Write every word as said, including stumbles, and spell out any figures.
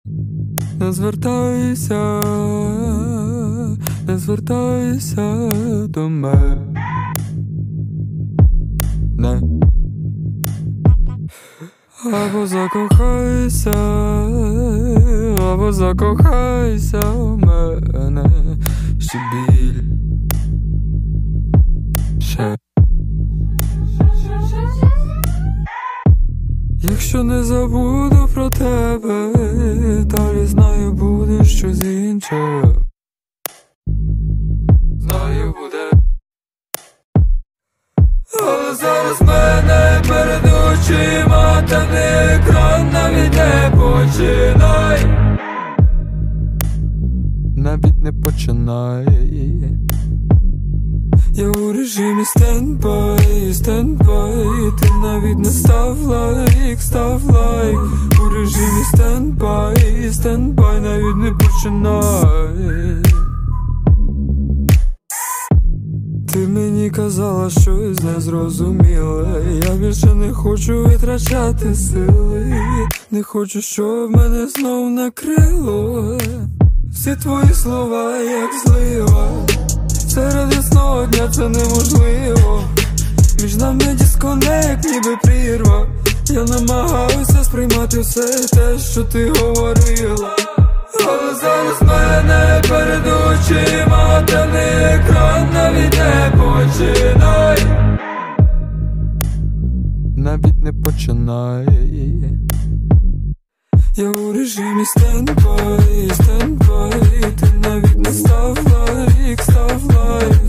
Не звертайся, не звертайся до мене. Не. Або закохайся, або закохайся в мене ще біль. Ще. Якщо не забуду про тебе, далі знаю буде щось інше. Знаю буде. Але зараз мене перед очима темний екран, навіть не починай. Навіть не починай. Я у режимі стендбай, стендбай. Ти навіть не став лайк, став лайк. У режимі стендбай, стендбай. Навіть не починай. Ти мені казала щось незрозуміле. Я більше не хочу витрачати сили. Не хочу, щоб мене знов накрило. Всі твої слова як злива. Серед ясного дня це неможливо. Між нами дисконект, ніби прірва. Я намагаюся сприймати все те, що ти говорила. Але зараз мене перед очима темний екран, навіть не починай. Навіть не починай. Я у режимі стендбай, стендбай. Ти навіть не став лайк, став лайк.